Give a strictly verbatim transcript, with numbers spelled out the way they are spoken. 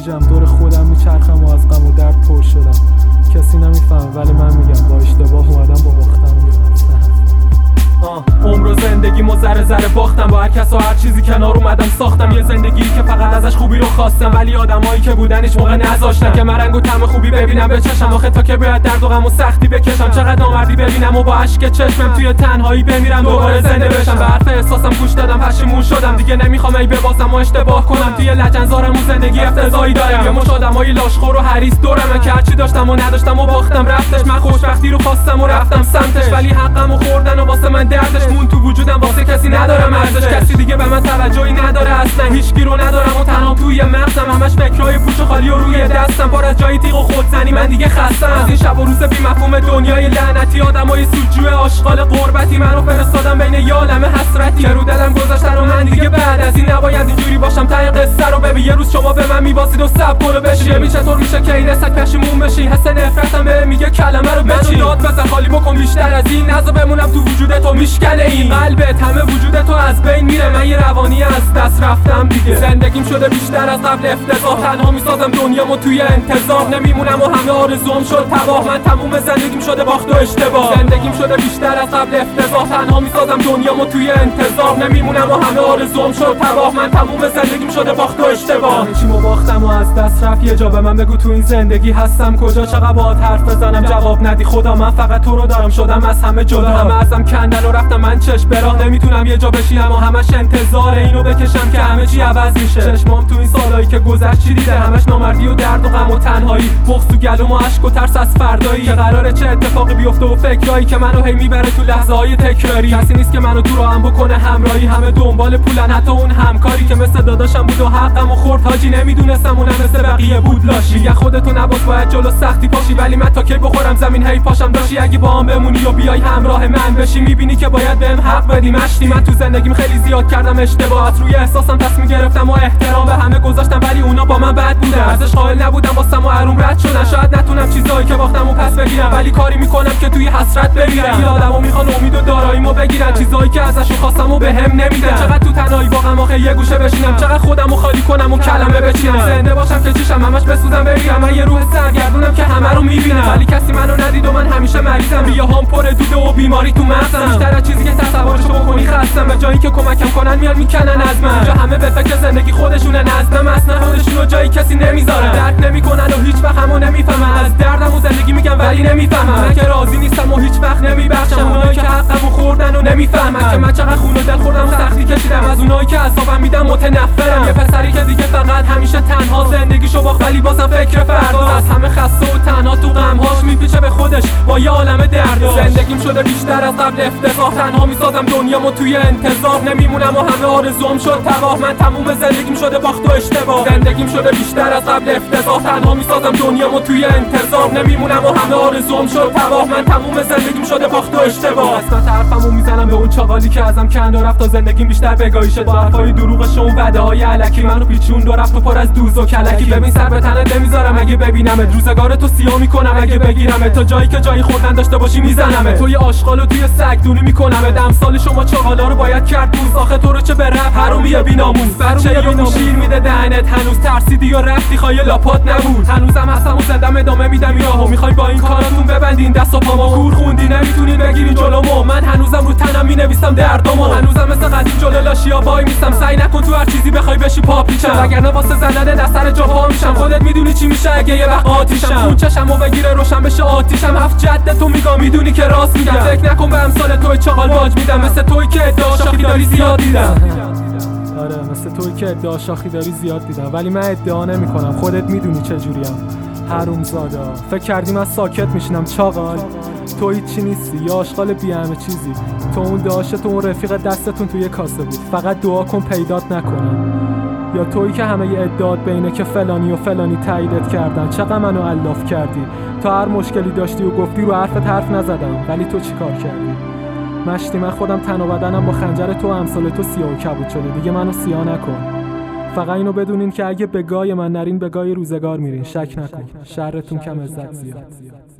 اوجم، دور خودم میچرخم و از غم و درد پر شدم. کسی نمیفهم ولی من میگم با اشتباه اومدم با باختم میرم. عمر و زندگیمو ذره ذره باختم، با هر کس و هر چیزی کنار اومدم ساختم. یه زندگی که فقط ازش خوبی رو خواستم، ولی آدمایی که بودن هیچ موقع نذاشتن که من رنگ و طعم خوبی ببینم به چشم. آخه تا که باید درد و غم و سختی بکشم، چقدر نامردی ببینم و با اشک چشمم توی تنهایی بمیرم دوباره زنده بشم. به حرف احساسم گوش دادم، پشیمون شدم، دیگه نمیخوام ای ببازم و اشتباه کنم. توی لجنزارم و زندگی افتضاحی دارم، یه مش آدمای لاشخور و حریص دورم که هرچی داشتم و نداشتم و باختم رفتش. من خوشبختی رو خواستم و رفتم سمتش، ولی حقمو خوردن و واسه من دردش مون تو وجودم. واسه کسی ندارم ارزش، کسی دیگه به من توجهی نداره اصلا. هیچکی رو ندارم و تنها توی مغزم، همش فکرای پوچ و خالی و روی دستم، پر از جای تیغ و خودزنی. من دیگه خستم از این شب و روز بی مفهوم دنیای لعنتی. آدمای سودجو آشغال غربتی منو فرستادن بین یه عالمه حسرتی که رو دلم گذاشتن و من دیگه بعد از این نباید اینجوری باشم. ته قصه رو ببین، یه روز شما به من میباسید و سب کنو بشی. ببین چطور میشه که این رسک پشیمون بشی، حس نفرتم به میگه کلمه رو بچین. داد بزن خالی بکن بیشتر از این، نذار بمونم تو وجود تو میشکنه این قلبت. همه وجود تو از بین میره، من یه روانی از دست رفتم دیگه. زندگیم شده بیشتر از قبل افتضاح، تنها میسازم دنیامو توی انتظار. نمیمونم و همه آرزوام شد تباه، من تموم زندگیم شده باخت و اشتباه. زندگیم شده بیشتر از قبل افتضاح، تنها میسازم دنیامو توی انتظار. نمیمونم و همه آرزوام شد تباه، من تموم زندگیم شده باخت و اشتباه. چیمو باختم و از دست رفت، یه جا به من بگو تو این زندگی هستم کجا؟ چقدر باهات حرف بزنم جواب ندی خدا، من فقط تو رو دارم. شدم از همه جدا، همه ازم کندن و رفتم من چشم به راه. نمیتونم یه جا بشینم و همش انتظار اینو بکشم که همه چی عوض میشه. چشمام تو این سالایی که گذشت چی دیده؟ همش نامردی و درد و غم و تنهایی، بغض تو گلوم و اشک و ترس از فردایی که قراره چه اتفاقی بیفته و فکرایی که منو هی میبره تو لحظه‌های تکراری. کسی نیست که منو تو راهم بکنه همراهی، همه دنبال پولن، حتی اون همکاری که مثل داداشم بود و حقمو خورد. حاجی نمیدونستم اونم مثل بقیه بود لاشی. میگه خودتو نباز باید جلو سختی پاشی، ولی من تا کی بخورم زمین هی پاشم داشی. اگه با هم بمونی و بیای همراه من بشی، میبینی که باید بهم حق بدی. مشتی من تو زندگیم خیلی زیاد کردم اشتباهات، روی احساسم تصمیم گرفتم و احترام به همه گذاشتم، ولی اونا با من بد بودن. ارزش قائل نبودم واسم و حروم رد شدن. شاید نتونم چیزایی که باختم و پس بگیرم، ولی کاری میکنم که توی حسرت بمیرم. این آدمو میخوان امید و داراییمو بگیرن، چیزایی که ازشون خواستم و بهم نمیدن. چقدر تو تنهایی با غم آخه یه گوشه بشینم، چقدر خودمو خالی کنم و کلمه بچینم. زنده باشم که چیشم همش بسوزم بمیرم. من یه روح سرگردونم که همه رو میبینم، ولی کسی منو ندید و من همیشه مریضم. ریه‌هام پر دوده و بیماری تو مغزم، بیشتر از چیزی که تصورشو بکنی خستم. به جایی که کمکم کنن میان میکنن از من. جا همه به فکر زندگی خودشونه، نظم اصلا خودشونو جایی کسی نمیذاره. درک نمیکنن و هیچ وقت همو نمیفهمن. از دردم و زندگی میگم ولی نمیفهمن. من که راضی نیستم و هیچ وقت نمیبخشم اونایی که حقمو خوردن و نمیفهمن که من چقدر خون و دل خوردم و سختی کشیدم. از اونایی که عذابم میدم متنفرم. یه پسری که دیگه فقط همیشه تنها زندگیشو باخت، ولی بازم فکر فردا. از همه خسته و تنها تو غمهاش میپیچه به خودش با یه عالمه درد. زندگیم شده بیشتر از قبل افتضاح، تنها میسازم دنیامو توی انتظار. نمیمونم و همه آرزوام شد تباه، من تموم زندگیم شده باخت و اشتباه. زندگیم شده بیشتر از قبل افتضاح، تنها میسازم دنیامو توی انتظار. نمیمونم و همه آرزوام شد تباه، من تموم زندگیم شده باخت و اشتباه. قسمت حرفمو میزنم به اون چاقالی که ازم کند و رفت تا زندگیم بیشتر بگاهی شد. با حرفای دروغش و وعده‌های الکی منو پیچون و رفت و پر از دوز و کلکی. ببین سر به تنت نمیذارم اگه ببینمت، روزگار تو سیاه میکنم اگه بگیرمت. تا جایی که جایی خوردن داشته باشی میزنمت. توی آشغال و توی سگ دونی میکنمت. امثال شما چاقالا رو باید کرد دوز. آخه تو رو چه به رفت حرومیه بی‌ناموس. بچه یا شیر میده دهنت، هنوز ترسیدی و رفتی خواهی لاپات نبود. هنوزم هستم و زندم ادامه میدم راهو. میخوای با این کاراتون ببندین دست و پامو، کور خوندی نمیتونین بگیرین جلومو. من هنوزم رو تنم مینویسم دردامو، هنوزم مثل قدیم جلو لاشیا وای میستم. سعی نکن تو هر چیزی بخوای بشی پاپیچم، وگرنه واسه زندن دستر جا پا میشم. خودت میدونی چی میشه اگه یه وقت آتیشم. خون چشمو بگیره روشن بشه آتیشم. هفت جد تو میگم میدونی که راست میگم. فکر نکن به امثال توی چاقال باج میدم، مثل توی که ادعا شاخی داری زیاد دیدم. آره مثل توی که ادعا شاخی داری زیاد دیدم، ولی من ادعا نمیکنم. خودت میدونی چه جوریم حرومزاده. فکر کردیم از ساکت میشینم چاقال؟ تو هیچی نیستی، یا آشغال بی همه چیزی. تو اون داشت تو اون رفیق دستتون توی کاسه بود، فقط دعا کن پیدات نکنن. یا تویی که همه ی ادعات بینه که فلانی و فلانی تاییدت کردن. چقدر منو الاف کردی، تا هر مشکلی داشتی و گفتی رو حرفت حرف نزدم، ولی تو چی کار کردی؟ مشتی من خودم تن و بدنم با خنجر تو امثال تو سیاه و کبود شده، دیگه منو سیاه نکن. فقط اینو بدونین که اگه به گای من نرین به گای روزگار میرین. شک نکن شرتون کم عزت زیاد.